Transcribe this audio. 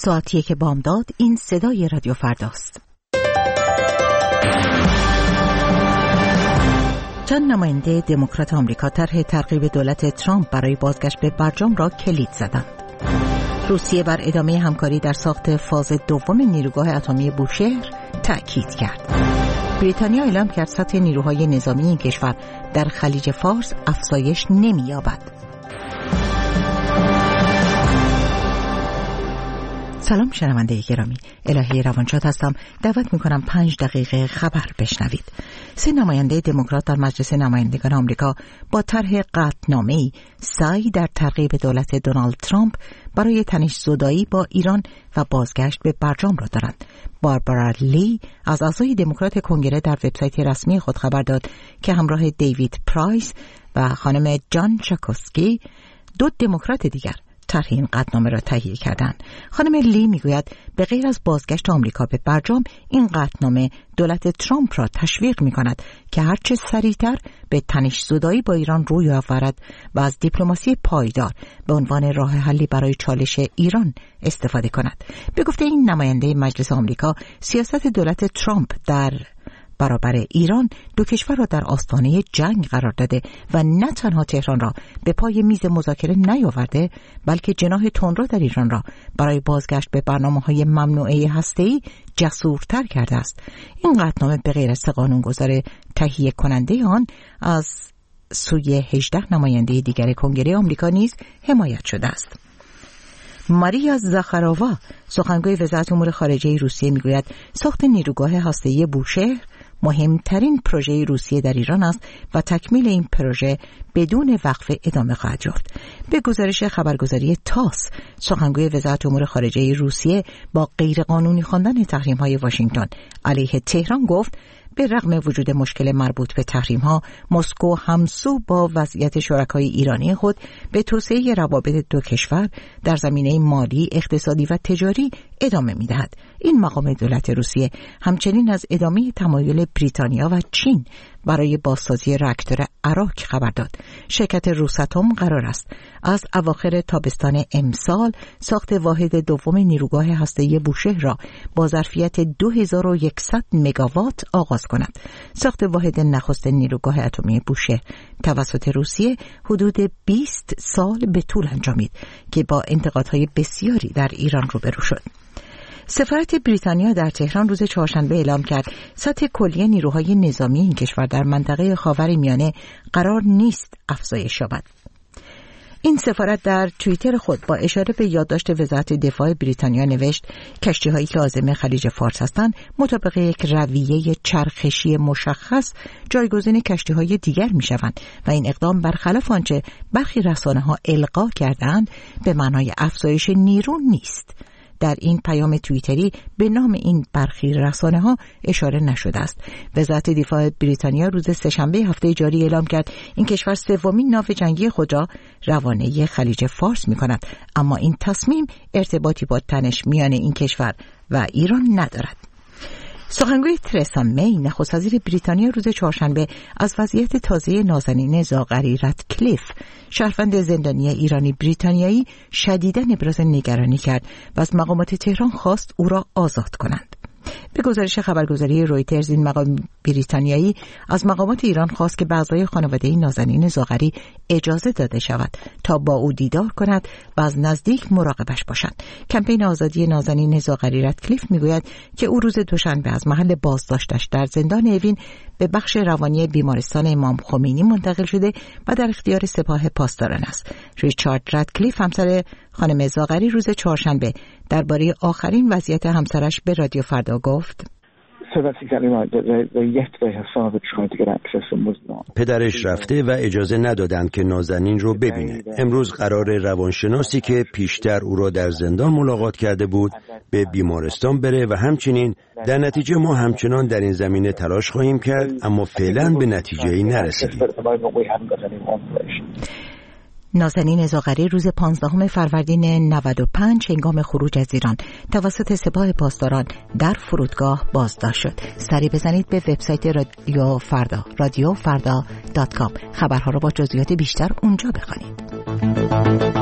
ساعت 1 بامداد. این صدای رادیو فرداست. چند نماینده دموکرات آمریکا طرح ترغیب دولت ترامپ برای بازگشت به برجام را کلید زدند. روسیه بر ادامه همکاری در ساخت فاز دوم نیروگاه اتمی بوشهر تأکید کرد. بریتانیا اعلام کرد سطح نیروهای نظامی این کشور در خلیج فارس افزایش نمی‌یابد. سلام شنونده گرامی، الهی روانشاد هستم. دعوت میکنم 5 دقیقه خبر بشنوید. 3 نماینده دموکرات در مجلس نمایندگان آمریکا با طرح قطعنامه‌ای سعی در ترغیب دولت دونالد ترامپ برای تنش‌زدایی با ایران و بازگشت به برجام را دارند. باربارا لی از اعضای دموکرات کنگره در وبسایت رسمی خود خبر داد که همراه دیوید پرایس و خانم جان چاکوسکی 2 دموکرات دیگر طرح این قطعنامه را تهیه کردند. خانم لی میگوید به غیر از بازگشت آمریکا به برجام، این قطعنامه دولت ترامپ را تشویق می‌کند که هرچه سریعتر به تنش‌زدایی با ایران روی آورد و از دیپلماسی پایدار به عنوان راه حلی برای چالش ایران استفاده کند. به گفته این نماینده مجلس آمریکا، سیاست دولت ترامپ در برابر ایران 2 کشور را در آستانه جنگ قرار داده و نه تنها تهران را به پای میز مذاکره نیاورده، بلکه جناح تندرو در ایران را برای بازگشت به برنامه‌های ممنوعه هسته‌ای جسورتر کرده است. این قطعنامه به غیر از قانونگذار تهیه کننده آن از سوی 18 نماینده دیگر کنگره آمریکا نیز حمایت شده است. ماریا زاخارووا، سخنگوی وزارت امور خارجه روسیه، میگوید ساخت نیروگاه هسته‌ای بوشهر مهمترین پروژه روسیه در ایران است و تکمیل این پروژه بدون وقفه ادامه خواهد یافت. به گزارش خبرگزاری تاس، سخنگوی وزارت امور خارجه روسیه با غیرقانونی خواندن تحریم‌های واشنگتن علیه تهران گفت به رغم وجود مشکل مربوط به تحریم‌ها، مسکو همسو با وضعیت شرکای ایرانی خود به توسعه روابط 2 کشور در زمینه مالی، اقتصادی و تجاری ادامه می‌دهد. این مقام دولت روسیه همچنین از ادامه تمایل بریتانیا و چین برای بازسازی راکتور اراک خبر داد. شرکت روساتوم قرار است از اواخر تابستان امسال ساخت واحد دوم نیروگاه هسته‌ای بوشهر را با ظرفیت 2100 مگاوات آغاز کند. ساخت واحد نخست نیروگاه اتمی بوشهر توسط روسیه حدود 20 سال به طول انجامید که با انتقادهای بسیاری در ایران روبرو شد. سفارت بریتانیا در تهران روز چهارشنبه اعلام کرد سطح کلی نیروهای نظامی این کشور در منطقه خاورمیانه قرار نیست افزایش یابد. این سفارت در توییتر خود با اشاره به یادداشت وزارت دفاع بریتانیا نوشت کشتی‌هایی که عازم خلیج فارس هستند مطابق یک رویه چرخشی مشخص جایگزین کشتی‌های دیگر می‌شوند و این اقدام برخلاف آنچه برخی رسانه‌ها القا کردند به معنای افزایش نیرو نیست. در این پیام توییتری به نام این برخی رسانه‌ها اشاره نشده است. وزارت دفاع بریتانیا روز سه‌شنبه هفته جاری اعلام کرد این کشور 3مین ناو جنگی خود را روانه خلیج فارس می‌کند، اما این تصمیم ارتباطی با تنش میان این کشور و ایران ندارد. سخنگوی ترسا می، نخست وزیر بریتانیا، روز چهارشنبه از وضعیت تازه نازنین زاغری رتکلیف، شهروند زندانی ایرانی بریتانیایی، شدیداً ابراز نگرانی کرد و از مقامات تهران خواست او را آزاد کنند. به گزارش خبرگزاری رویترز، این مقام بریتانیایی از مقامات ایران خواست که به اعضای خانواده نازنین زاغری اجازه داده شود تا با او دیدار کند و از نزدیک مراقبش باشند. کمپین آزادی نازنین زاغری رتکلیف میگوید که او روز دوشنبه از محل بازداشتش در زندان اوین به بخش روانی بیمارستان امام خمینی منتقل شده و در اختیار سپاه پاسداران است. ریچارد رتکلیف، همسر خانم زاغری، روز چهارشنبه درباره آخرین وضعیت همسرش به رادیو فردا گفت: پدرش رفته و اجازه ندادند که نازنین رو ببینه. امروز قرار روانشناسی که پیشتر او را در زندان ملاقات کرده بود به بیمارستان بره و همچنین در نتیجه ما همچنان در این زمینه تلاش خواهیم کرد، اما فعلا به نتیجه‌ای نرسیدیم. نازنین زاغری روز 15 فروردین 95 هنگام خروج از ایران توسط سپاه پاسداران در فرودگاه بازداشت شد. سری بزنید به وبسایت رادیو فردا radiofarda.com. خبرها را با جزئیات بیشتر اونجا بخوانید.